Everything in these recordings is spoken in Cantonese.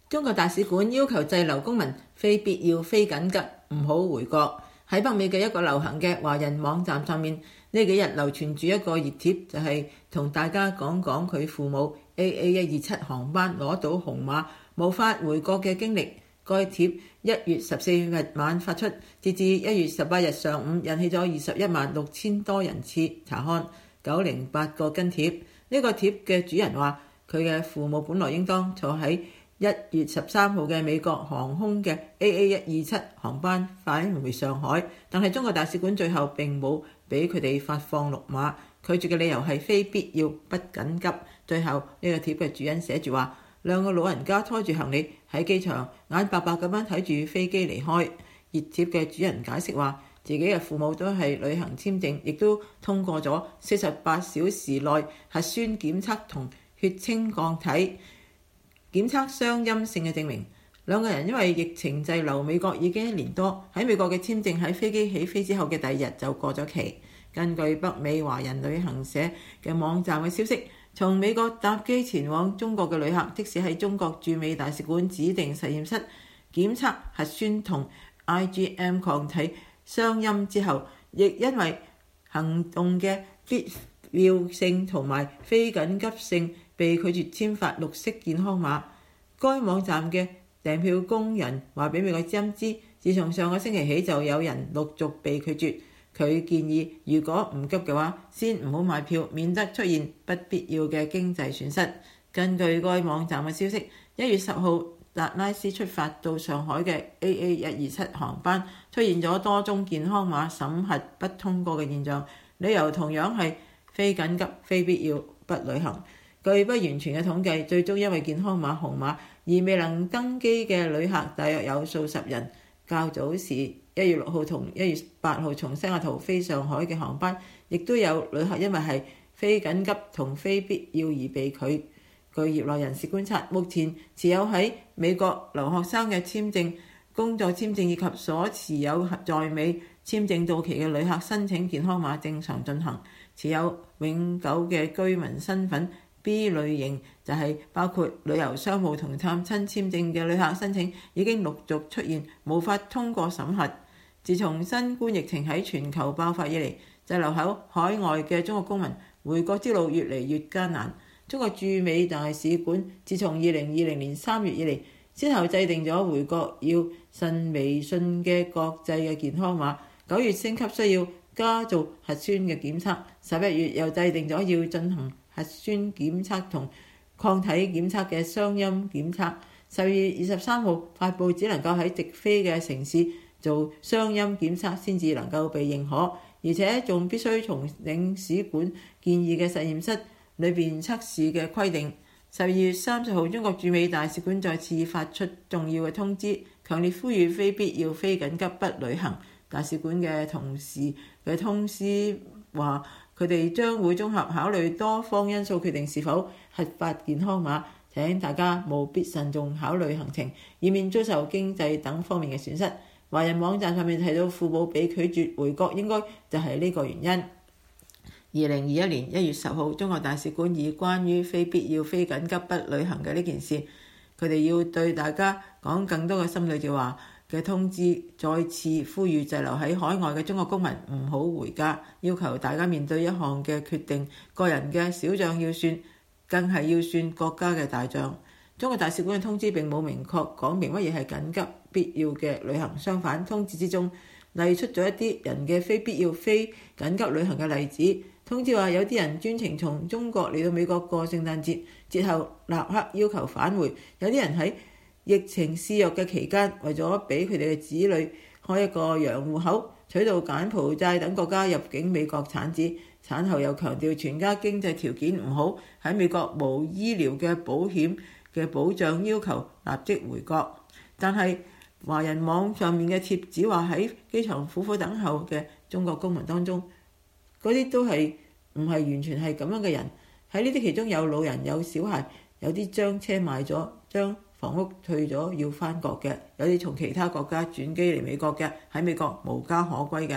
中國大使館要求滯留公民非必要、非緊急唔好回國。喺北美嘅一個流行嘅華人網站上面，呢幾日流傳住一個熱帖，就係同大家講講佢父母 AA127航班攞到紅碼無法回國嘅經歷。該帖1月14日晚發出，截至1月18日上午引起咗216000多人次查看，908個跟帖。呢個帖嘅主人話，佢嘅父母本來應當坐喺1月13號嘅美國航空嘅 AA127航班返回上海，但係中國大使館最後並冇俾佢哋發放綠碼，拒絕嘅理由係非必要不緊急。最後呢個帖嘅主人寫住話，兩個老人家拖住行李喺機場眼白白咁樣睇住飛機離開。熱帖嘅主人解釋話，自己嘅父母都係旅行簽證，亦都通過咗48小時內核酸檢測同血清抗體檢測雙陰性嘅證明。兩個人因為疫情滯留美國已經1年多，喺美國嘅簽證喺飛機起飛之後嘅第2日就過咗期。根據北美華人旅行社嘅網站嘅消息，從美國搭機前往中國嘅旅客，即使喺中國駐美大使館指定實驗室檢測核酸同 IgM 抗體雙陰之後，亦因為行動嘅必要性同埋非緊急性被拒絕簽發綠色健康碼。該網站嘅訂票工人話俾美國之音知，自從上個星期起就有人陸續被拒絕。佢建議如果唔急嘅話，先唔好買票，免得出現不必要嘅經濟損失。根據該網站嘅消息，1月10號達拉斯出發到上海嘅 AA127航班出現咗多宗健康碼審核不通過嘅現象，理由同樣係非緊急、非必要不旅行。據不完全嘅統計，最終因為健康碼紅碼而未能登機嘅旅客大約有數十人。較早時1月6號同1月8號從西雅圖飛上海嘅航班，亦都有旅客因為係非緊急同非必要而被拒。據業內人士觀察，目前持有喺美國留學生嘅簽證、工作簽證以及所持有在美簽證到期嘅旅客申請健康碼正常進行。持有永久嘅居民身份 B 類型，就係包括旅遊、商務同探親簽證嘅旅客申請已經陸續出現無法通過審核。自從新冠疫情喺全球爆發以嚟，滯留喺海外嘅中國公民回國之路越嚟越艱難。中國駐美大使館自從2020年3月以嚟，先後制定咗回國要申微信嘅國際嘅健康碼，9月升級需要加做核酸嘅檢測，11月又制定咗要進行核酸檢測同抗體檢測嘅雙陰檢測。12月23號發布只能夠喺直飛嘅城市做雙陰檢測先至能夠被認可，而且仲必須從領事館建議嘅實驗室裏邊測試嘅規定。12月30號，中國駐美大使館再次發出重要嘅通知，強烈呼籲非必要、非緊急不旅行。大使館嘅同事嘅通知話，佢哋將會綜合考慮多方因素決定是否核發健康碼。請大家務必慎重考慮行程，以免遭受經濟等方面嘅損失。華人網站上面提到父母被拒絕回國，應該就係呢個原因。2021年1月10號，中國大使館以關於非必要、非緊急不旅行嘅呢件事，佢哋要對大家講更多嘅心裏嘅話嘅通知，再次呼籲滯留喺海外嘅中國公民唔好回家，要求大家面對一項嘅決定，個人嘅小帳要算，更係要算國家嘅大帳。中國大使館嘅通知並冇明確講明乜嘢係緊急必要嘅旅行，相反，通知之中列出咗一啲人嘅非必要、非緊急旅行嘅例子。通知話有啲人專程從中國嚟到美國過聖誕節，節後立刻要求返回；有啲人喺疫情肆虐嘅期間，為咗俾佢哋嘅子女開一個洋戶口，取到柬埔寨等國家入境美國產子，產後又強調全家經濟條件唔好，喺美國無醫療嘅保險嘅保障，要求立即回國。但係華人網上面嘅帖子話，喺機場苦苦等候嘅中國公民當中，嗰啲都係唔係完全係咁樣嘅人。喺呢啲其中有老人、有小孩，有啲將車賣咗，將房屋退咗要返國嘅，有啲從其他國家轉機嚟美國嘅，喺美國無家可歸嘅。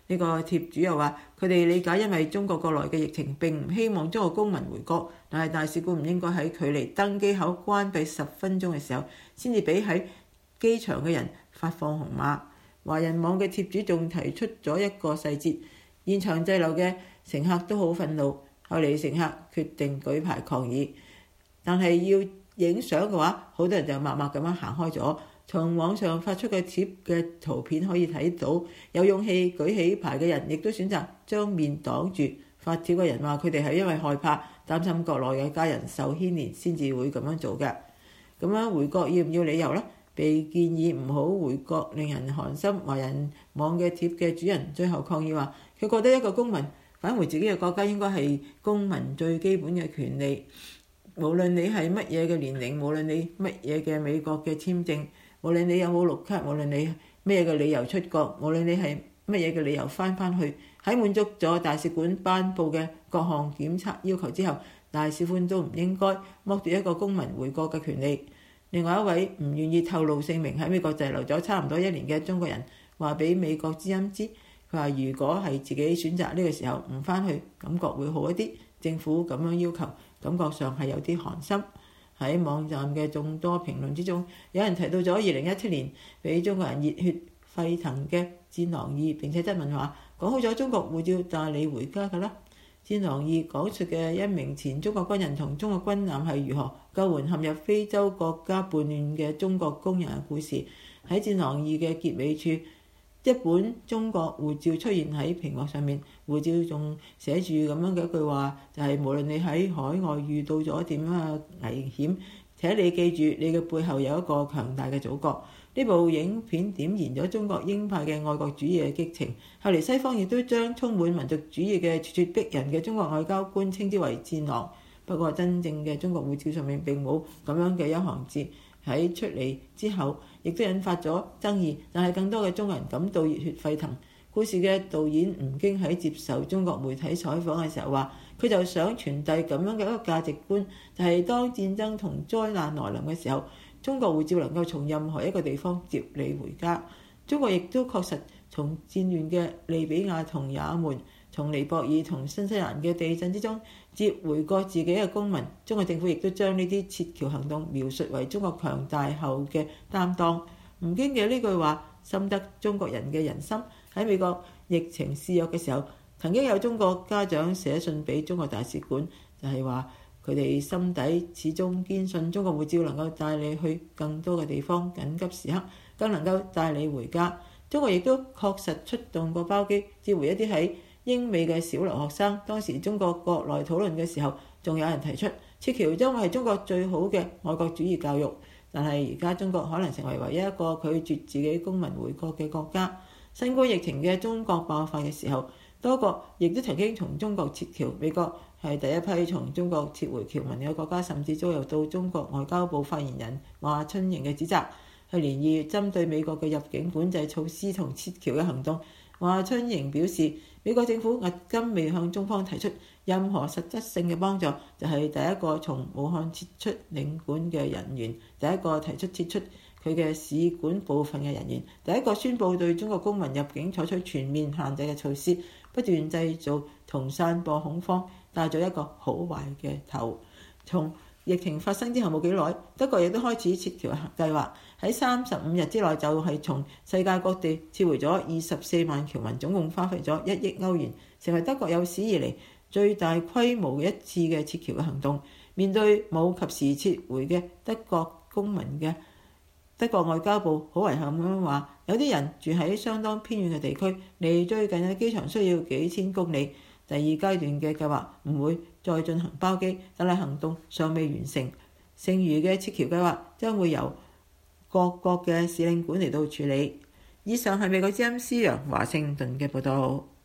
呢個貼主又話，佢哋理解因為中國國內嘅疫情並唔希望中國公民回國，但係大使館唔應該喺距離登機口關閉10分鐘嘅時候先至俾喺機場嘅人發放紅碼。華人網嘅貼主仲提出咗一個細節，現場滯留嘅乘客都好憤怒，後嚟乘客決定舉牌抗議，但係要影相嘅話，好多人就默默咁樣行開咗。從網上發出嘅貼嘅圖片可以睇到，有勇氣舉起牌嘅人亦都選擇將面擋住。發帖嘅人話佢哋係因為害怕、擔心國內嘅家人受牽連先至會咁樣做嘅。咁樣回國要唔要理由呢？被建議唔好回國令人寒心。華人網嘅貼嘅主人最後抗議話，佢覺得一個公民返回自己嘅國家應該係公民最基本嘅權利，無論你係乜嘢嘅年齡，無論你乜嘢嘅美國嘅簽證，無論你有冇綠卡，無論你咩嘅理由出國，無論你係乜嘢嘅理由翻去，喺滿足咗大使館頒布嘅各項檢測要求之後，大使館都唔應該剝奪一個公民回國嘅權利。另外一位唔願意透露姓名喺美國滯留咗差唔多1年嘅中國人話俾美國之音知，佢話如果係自己選擇呢個時候唔翻去，感覺會好一啲。政府咁樣要求，感覺上係有啲寒心。喺網站嘅眾多評論之中，有人提到咗2017年俾中國人熱血沸騰嘅戰狼2，並且質問話，講好咗中國護照帶你回家㗎啦。戰狼2講述嘅一名前中國軍人同中國軍艦係如何救援陷入非洲國家叛亂嘅中國工人嘅故事。喺戰狼2嘅結尾處，一本中國護照出現喺屏幕上面，護照仲寫住咁樣嘅一句話，就係無論你喺海外遇到咗點樣嘅危險，請你記住你嘅背後有一個強大嘅祖國。呢部影片點燃咗中國鷹派嘅愛國主義嘅激情，後嚟西方亦都將充滿民族主義嘅咄咄逼人嘅中國外交官稱之為戰狼。不過真正嘅中國護照上面並冇咁樣嘅一行字，喺出嚟之後亦都引發咗爭議，但係更多嘅中國人感到熱血沸騰。故事嘅導演吳京喺接受中國媒體採訪嘅時候話，佢就想傳遞咁樣嘅一個價值觀，就係當戰爭同災難來臨嘅時候，中國護照能夠從任何一個地方接你回家。中國亦都確實從戰亂嘅利比亞同也門，從尼泊爾同新西蘭嘅地震之中接回過自己嘅公民。中國政府亦都將呢啲撤僑行動描述為中國強大後嘅擔當。吳京嘅呢句話深得中國人嘅人心。喺美國疫情肆虐嘅時候，曾經有中國家長寫信俾中國大使館，就係話佢哋心底始終堅信中國護照能夠帶你去更多嘅地方，緊急時刻更能夠帶你回家。中國亦都確實出動過包機接回一啲喺英美嘅小留學生。當時中國國內討論嘅時候，仲有人提出撤僑將會係中國最好嘅愛國主義教育。但係而家中國可能成為唯一一個拒絕自己公民回國嘅國家。新冠疫情嘅中國爆發嘅時候，多國亦都曾經從中國撤僑。美國係第一批從中國撤回僑民嘅國家，甚至遭受到中國外交部發言人華春瑩嘅指責。去年2月針對美國嘅入境管制措施同撤僑嘅行動，華春瑩表示，美國政府迄今未向中方提出任何實質性嘅幫助，就係第一個從武漢撤出領館嘅人員，第一個提出撤出佢嘅使館部分嘅人員，第一個宣布對中國公民入境採取全面限制嘅措施，不斷製造同散播恐慌，帶咗一個好壞嘅頭。從疫情發生之後冇幾耐，德國亦都開始撤僑計劃，喺35日之內就係從世界各地撤回咗24萬僑民，總共花費咗1億歐元，成為德國有史以嚟最大規模一次嘅撤僑嘅行動。面對冇及時撤回嘅德國公民嘅德國外交部好遺憾咁樣話，有啲人住喺相當偏遠嘅地區，離最近嘅機場需要幾千公里。第二階段嘅計劃唔會再進行包機，但係行動尚未完成，剩餘嘅撤僑計劃將會由各國嘅使領館嚟到處理。以上係美國之音施陽華盛頓嘅報導。